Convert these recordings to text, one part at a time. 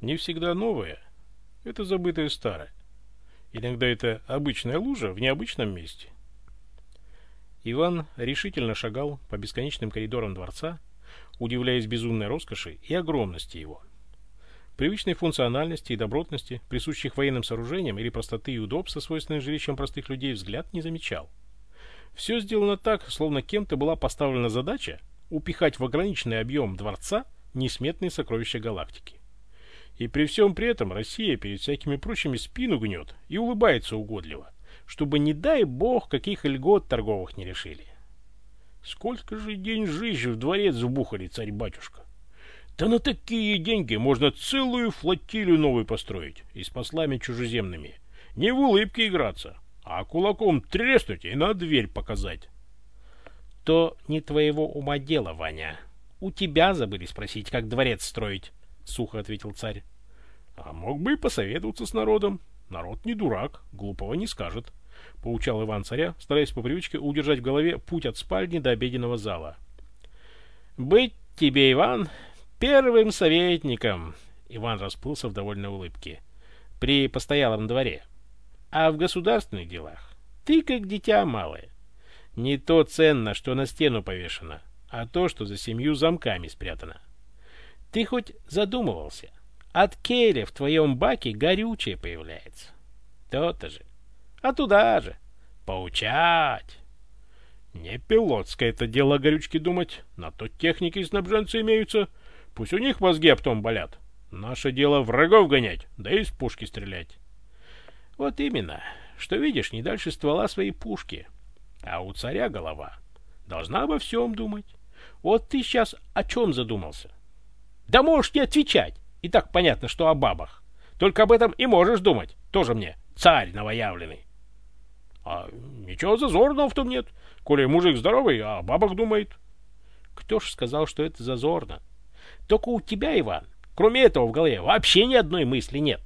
не всегда новое. Это забытое старое. Иногда это обычная лужа в необычном месте. Иван решительно шагал по бесконечным коридорам дворца, удивляясь безумной роскоши и огромности его. Привычной функциональности и добротности, присущих военным сооружениям, или простоты и удобства, свойственных жилищам простых людей, взгляд не замечал. Все сделано так, словно кем-то была поставлена задача упихать в ограниченный объем дворца несметные сокровища галактики. И при всем при этом Россия перед всякими прочими спину гнет и улыбается угодливо, чтобы, не дай бог, каких льгот торговых не решили. Сколько же деньжищ в дворец вбухали, царь-батюшка! Да на такие деньги можно целую флотилию новую построить, и с послами чужеземными. Не в улыбке играться, а кулаком треснуть и на дверь показать. То не твоего ума дело, Ваня. У тебя забыли спросить, как дворец строить, — сухо ответил царь. А мог бы и посоветоваться с народом. Народ не дурак, глупого не скажет, — поучал Иван царя, стараясь по привычке удержать в голове путь от спальни до обеденного зала. Быть тебе, Иван, первым советником, — Иван расплылся в довольной улыбке, — при постоялом дворе. А в государственных делах ты как дитя малое. Не то ценно, что на стену повешено, а то, что за 7 замками спрятано. Ты хоть задумывался? От келя в твоем баке горючее появляется. То-то же. А туда же. Поучать. Не пилотское это дело горючки думать. На то техники и снабженцы имеются. Пусть у них мозги об том болят. Наше дело врагов гонять, да и из пушки стрелять. Вот именно, что видишь, не дальше ствола своей пушки. А у царя голова должна обо всем думать. Вот ты сейчас о чем задумался? Да можешь не отвечать. И так понятно, что о бабах. Только об этом и можешь думать. Тоже мне царь новоявленный. А ничего зазорного в том нет. Коли мужик здоровый, а о бабах думает. Кто ж сказал, что это зазорно? Только у тебя, Иван, кроме этого в голове вообще ни одной мысли нет.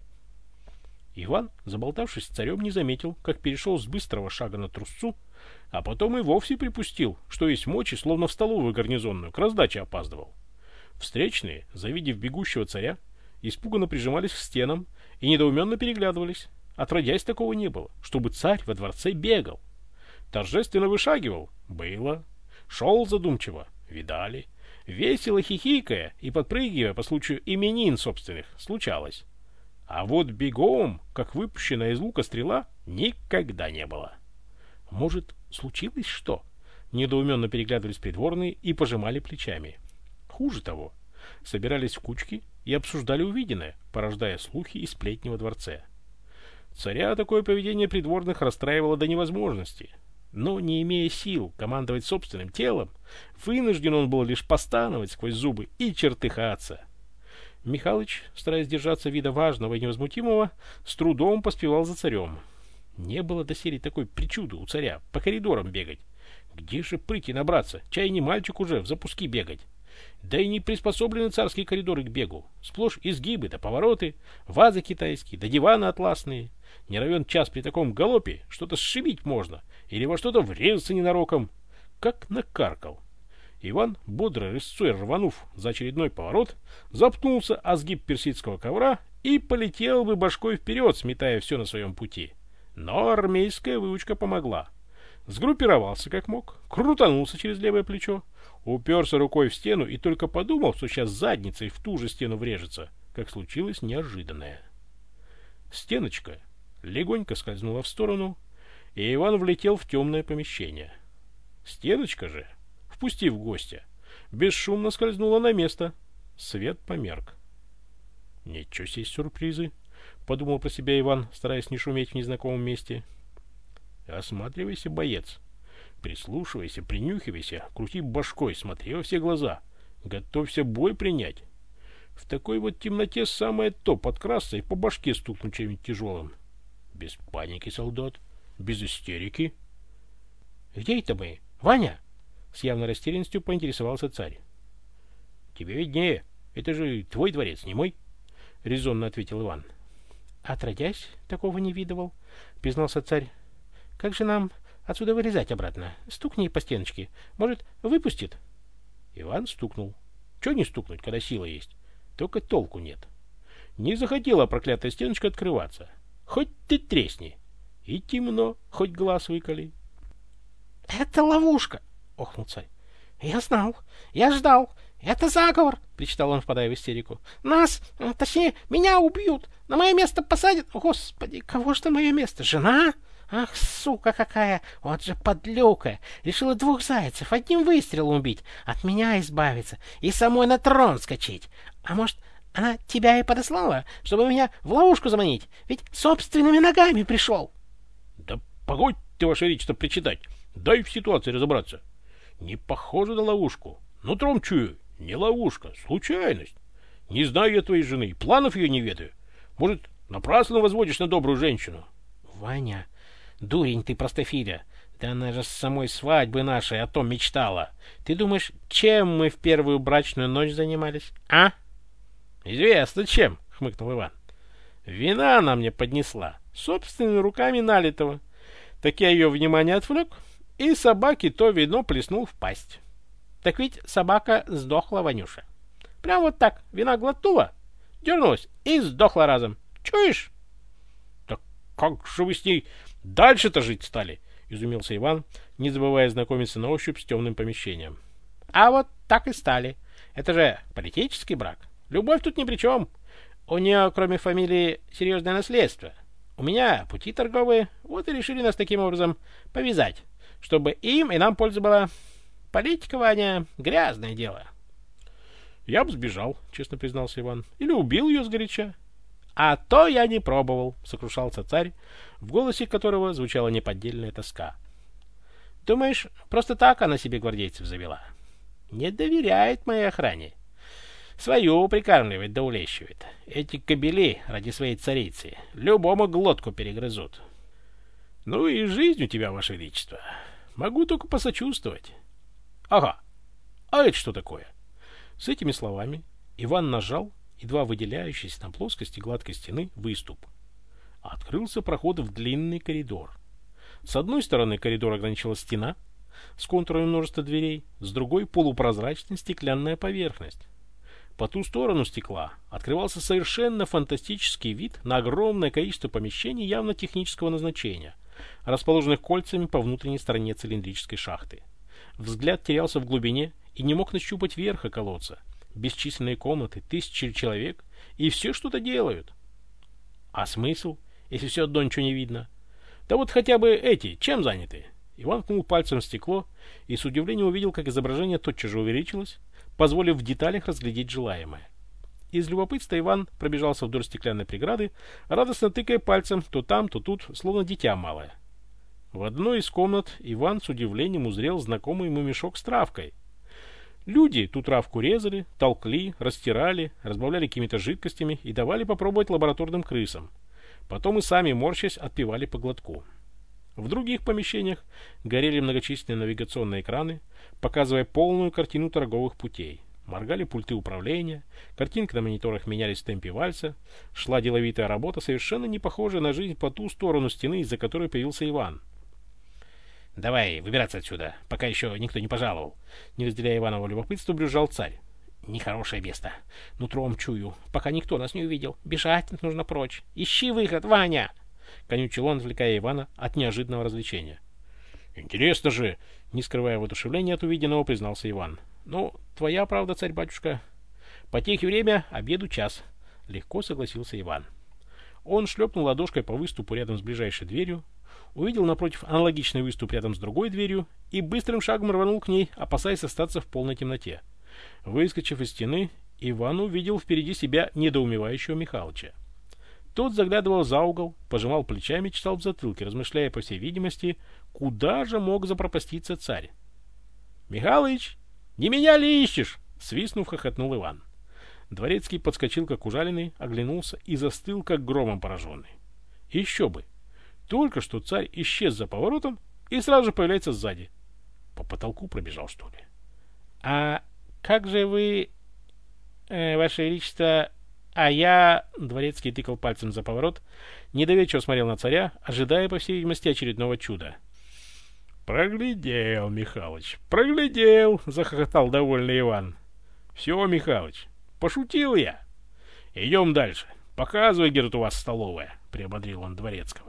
Иван, заболтавшись с царем, не заметил, как перешел с быстрого шага на трусцу, а потом и вовсе припустил, что есть мочи, словно в столовую гарнизонную, к раздаче опаздывал. Встречные, завидев бегущего царя, испуганно прижимались к стенам и недоуменно переглядывались. Отродясь, такого не было, чтобы царь во дворце бегал. Торжественно вышагивал — было. Шел задумчиво — видали. Весело хихикая и подпрыгивая по случаю именин собственных — случалось. А вот бегом, как выпущенная из лука стрела, никогда не было. Может, случилось что? Недоуменно переглядывались придворные и пожимали плечами. Хуже того, собирались в кучки и обсуждали увиденное, порождая слухи и сплетни во дворце. Царя такое поведение придворных расстраивало до невозможности, но, не имея сил командовать собственным телом, вынужден он был лишь постановать сквозь зубы и чертыхаться. Михалыч, стараясь держаться вида важного и невозмутимого, с трудом поспевал за царем. Не было доселе такой причуды у царя по коридорам бегать. Где же прыти набраться? Чай не мальчик уже в запуски бегать. Да и не приспособлены царские коридоры к бегу. Сплошь изгибы да повороты, вазы китайские да диваны атласные. Не равен час при таком галопе что-то сшибить можно или во что-то врезаться ненароком. Как накаркал. Иван, бодро рысцой рванув за очередной поворот, запнулся о сгиб персидского ковра и полетел бы башкой вперед, сметая все на своем пути. Но армейская выучка помогла. Сгруппировался как мог, крутанулся через левое плечо, уперся рукой в стену и только подумал, что сейчас задницей в ту же стену врежется, как случилось неожиданное. Стеночка легонько скользнула в сторону, и Иван влетел в темное помещение. Стеночка же, впустив гостя, бесшумно скользнула на место. Свет померк. «Ничего себе сюрпризы!» — подумал про себя Иван, стараясь не шуметь в незнакомом месте. «Осматривайся, боец. Прислушивайся, принюхивайся, крути башкой, смотри во все глаза. Готовься бой принять. В такой вот темноте самое то подкрасться и по башке стукнуть чем-нибудь тяжелым. Без паники, солдат, без истерики». «Где это мы? Ваня?» — с явной растерянностью поинтересовался царь. «Тебе виднее. Это же твой дворец, не мой», — резонно ответил Иван. «Отродясь, такого не видывал», — признался царь. «Как же нам отсюда вылезать обратно? Стукни по стеночке. Может, выпустит?» Иван стукнул. Чего не стукнуть, когда сила есть? Только толку нет. Не захотела проклятая стеночка открываться. Хоть ты тресни. И темно, хоть глаз выколи. — Это ловушка! — охнул царь. — Я знал, я ждал. Это заговор! — причитал он, впадая в истерику. — Нас, точнее, меня убьют. На мое место посадят. Господи, кого ж на мое место? Жена? Ах, сука какая! Вот же подлюка! Решила 2 зайцев одним выстрелом убить, от меня избавиться и самой на трон скачать. А может, она тебя и подослала, чтобы меня в ловушку заманить? Ведь собственными ногами пришел. — Да погодьте, ваше величество, причитать. Дай в ситуации разобраться. Не похоже на ловушку. Нутром чую. Не ловушка, случайность. Не знаю я твоей жены, планов ее не ведаю. Может, напрасно возводишь на добрую женщину? — Ваня, дурень ты, простофиля. Да она же с самой свадьбы нашей о том мечтала. Ты думаешь, чем мы в первую брачную ночь занимались, а? — Известно чем, — хмыкнул Иван. — Вина она мне поднесла, собственными руками налитого. Так я ее внимание отвлек, и собаке то вино плеснул в пасть. Так ведь собака сдохла, Ванюша. Прям вот так, вина глотнула, дернулась и сдохла разом. Чуешь? — Так как же вы с ней дальше-то жить стали? — изумился Иван, не забывая знакомиться на ощупь с темным помещением. — А вот так и стали. Это же политический брак. Любовь тут ни при чем. У нее, кроме фамилии, серьезное наследство. У меня пути торговые, вот и решили нас таким образом повязать, чтобы им и нам польза была. Политика, Ваня, грязное дело. — Я бы сбежал, — честно признался Иван, — или убил ее сгоряча. — А то я не пробовал, — сокрушался царь, в голосе которого звучала неподдельная тоска. — Думаешь, просто так она себе гвардейцев завела? Не доверяет моей охране. Свою прикармливает да улещивает. Эти кобели ради своей царицы любому глотку перегрызут. — Ну и жизнь у тебя, ваше величество. Могу только посочувствовать. — Ага, а это что такое? С этими словами Иван нажал едва выделяющийся на плоскости гладкой стены выступ. Открылся проход в длинный коридор. С одной стороны коридор ограничила стена с контурами множества дверей, с другой — полупрозрачная стеклянная поверхность. По ту сторону стекла открывался совершенно фантастический вид на огромное количество помещений явно технического назначения, расположенных кольцами по внутренней стороне цилиндрической шахты. Взгляд терялся в глубине и не мог нащупать верха колодца. Бесчисленные комнаты, тысячи человек, и все что-то делают. А смысл, если все одно ничего не видно? Да вот хотя бы эти, чем заняты? Иван ткнул пальцем в стекло и с удивлением увидел, как изображение тотчас же увеличилось, позволив в деталях разглядеть желаемое. Из любопытства Иван пробежался вдоль стеклянной преграды, радостно тыкая пальцем то там, то тут, словно дитя малое. В одной из комнат Иван с удивлением узрел знакомый ему мешок с травкой. Люди ту травку резали, толкли, растирали, разбавляли какими-то жидкостями и давали попробовать лабораторным крысам. Потом и сами, морщась, отпивали по глотку. В других помещениях горели многочисленные навигационные экраны, показывая полную картину торговых путей. Моргали пульты управления, картинки на мониторах менялись в темпе вальса, шла деловитая работа, совершенно не похожая на жизнь по ту сторону стены, из-за которой появился Иван. «Давай выбираться отсюда, пока еще никто не пожаловал», — не разделяя Иванова любопытства, брюзжал царь. «Нехорошее место. Нутром чую, пока никто нас не увидел. Бежать нужно прочь. Ищи выход, Ваня!» — конючил он, отвлекая Ивана от неожиданного развлечения. «Интересно же!» — не скрывая воодушевления от увиденного, признался Иван. «Ну, твоя правда, царь-батюшка. Потехи время, обеду час», — легко согласился Иван. Он шлепнул ладошкой по выступу рядом с ближайшей дверью, увидел напротив аналогичный выступ рядом с другой дверью и быстрым шагом рванул к ней, опасаясь остаться в полной темноте. Выскочив из стены, Иван увидел впереди себя недоумевающего Михалыча. Тот заглядывал за угол, пожимал плечами, чесал в затылке, размышляя, по всей видимости, куда же мог запропаститься царь. — Михалыч, не меня ли ищешь? — свистнув, хохотнул Иван. Дворецкий подскочил, как ужаленный, оглянулся и застыл, как громом пораженный. Еще бы! Только что царь исчез за поворотом и сразу же появляется сзади. По потолку пробежал, что ли? — А как же вы, ваше величество... А я... — Дворецкий тыкал пальцем за поворот, недоверчиво смотрел на царя, ожидая, по всей видимости, очередного чуда. — Проглядел, Михалыч, проглядел! — захохотал довольный Иван. — Все, Михалыч, пошутил я. Идем дальше. «Показывай, где тут у вас столовая», — приободрил он Дворецкого.